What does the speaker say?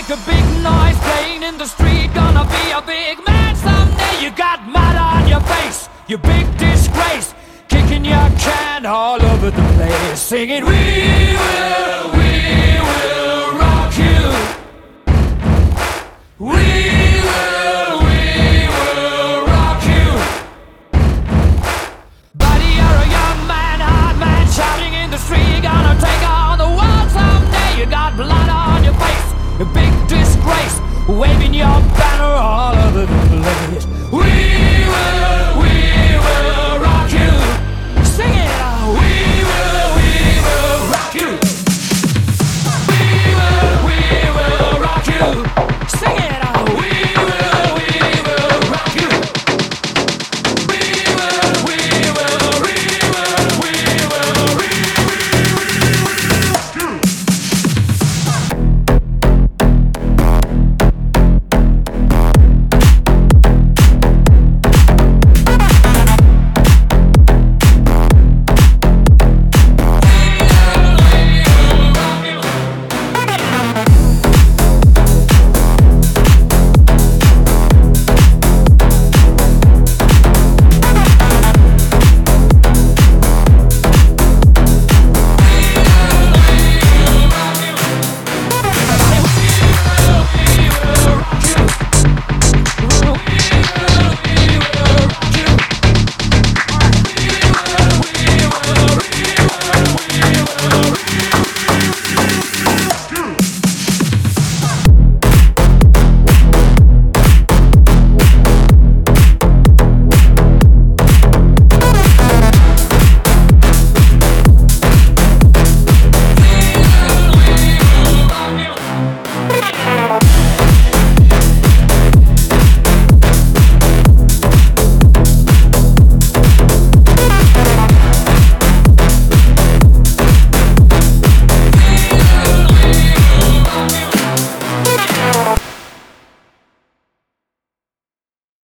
make a big noise playing in the street. Gonna be a big man someday. You got mud on your face, you big disgrace, kicking your can all over the place, singing we